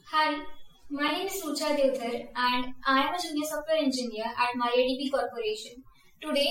Hi, my name is Rucha Devdar and I am a junior software engineer at MariaDB Corporation. Today